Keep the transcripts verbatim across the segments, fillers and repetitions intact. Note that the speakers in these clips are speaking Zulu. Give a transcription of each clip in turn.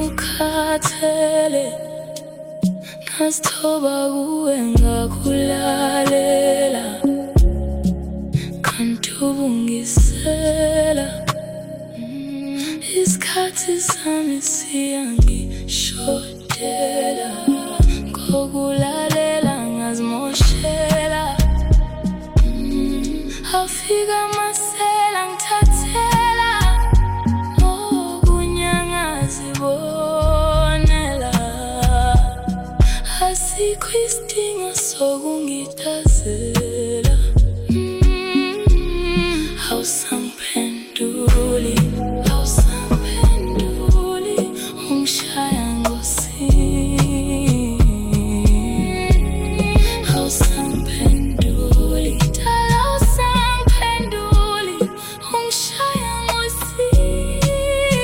ngikhathele ngasithoba kuwe ngakulalela kanti ubungisela isikhathi sami siyangishotela ngokulalela ngazimoshela afika masela ngithathela ngokunyangazibonela asikho isidingo sokungitazela awusangiphenduli awusangiphenduli ungishaya ngosini awusangiphenduli dala awusangiphenduli ungishaya ngosini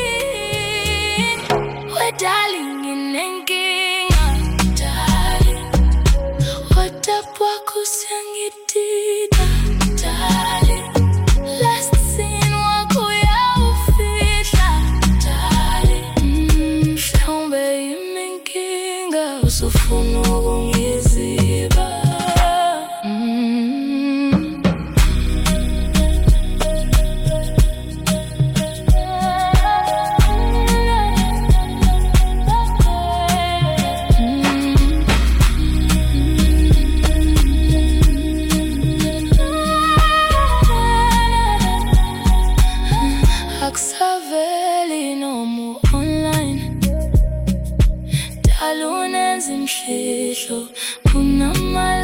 we darling nginenkinga darling WhatsApp wakho usiyangidida darling last scene wakho uyawufihla darling mhlawumbe yimi inkinga usufuna ukungiziba akusaveli noma online dalunenza imfihlo kunama